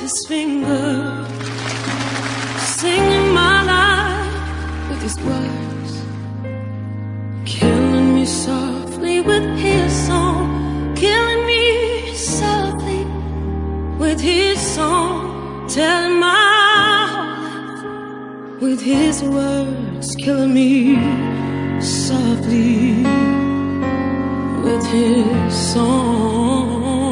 his finger, singing my life with his words, killing me softly with his song, killing me softly with his song, telling my whole life with his words, killing me softly with his song.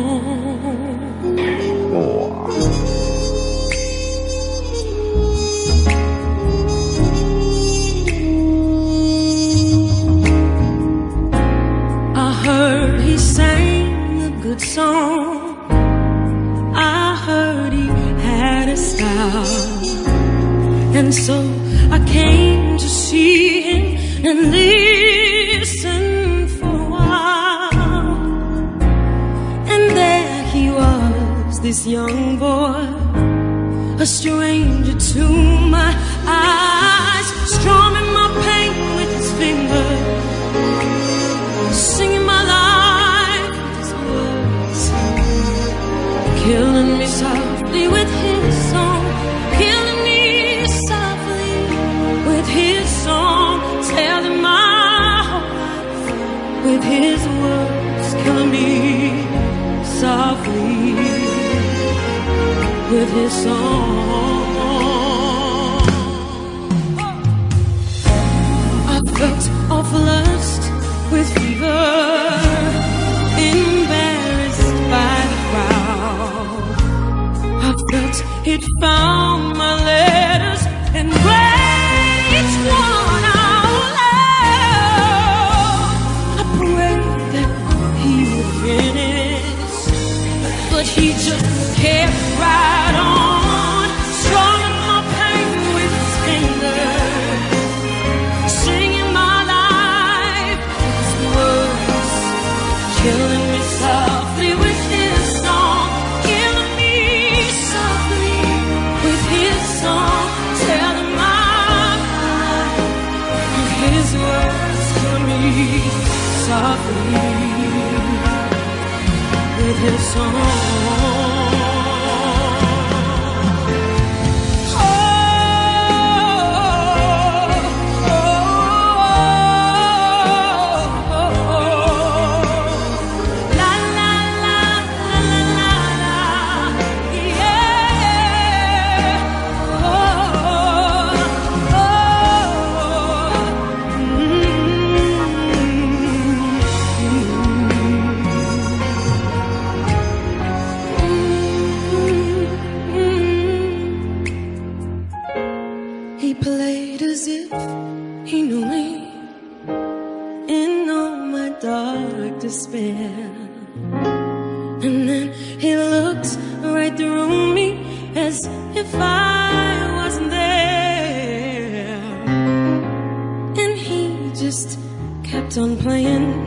I heard he sang a good song, I heard he had a style, and so I came to see him and listen for a while. And there he was, this young boy, a stranger to my eyes, strumming my pain with his fingers, singing my life with his words, killing me softly with his song, killing me softly with his song, telling my whole life with his words, killing me softly with his song. I felt all flushed with fever, embarrassed by the crowd. I felt it found my letters and read each one out loud. I prayed that he would finish, but he just kept right on, strumming my pain with his fingers, singing my life with his words, killing me softly with his song, killing me softly with his song, telling my life with his words, killing me softly with his song. He played as if he knew me in all my dark despair, and then he looked right through me as if I wasn't there, and he just kept on playing